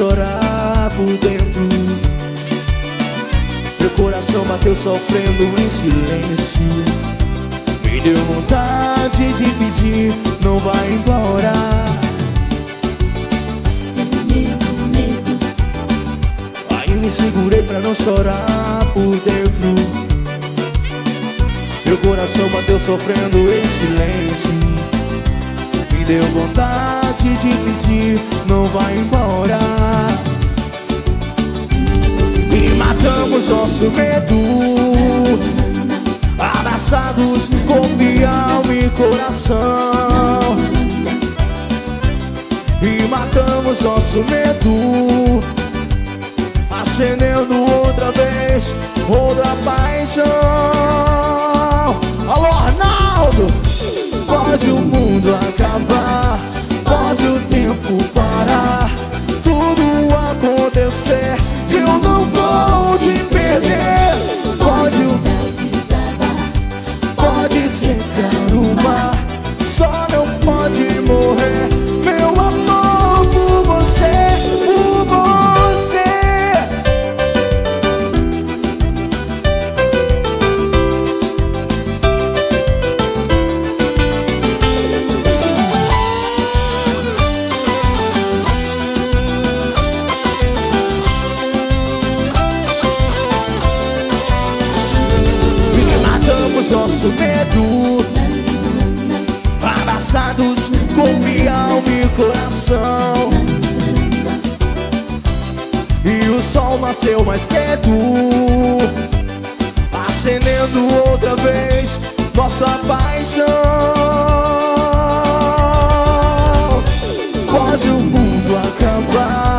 chorar por dentro. Meu coração bateu sofrendo em silêncio. Me deu vontade de pedir, não vai embora. Aí me segurei pra não chorar por dentro. Meu coração bateu sofrendo em silêncio. Me deu vontade de pedir, não vai embora. E matamos nosso medo, abraçados, corpo e alma e coração. E matamos nosso medo, acendendo outra vez, outra paixão. Alô, Arnaldo! Pode o mundo acabar, pode o tempo parar, tudo acontecer, eu não vou te perder. Pode o céu desabar, pode secar o mar, só não pode morrer meu amor por você, por você. Nosso medo, abraçados, corpo e alma e coração. E o sol nasceu mais cedo, acendendo outra vez nossa paixão. Pode o mundo acabar,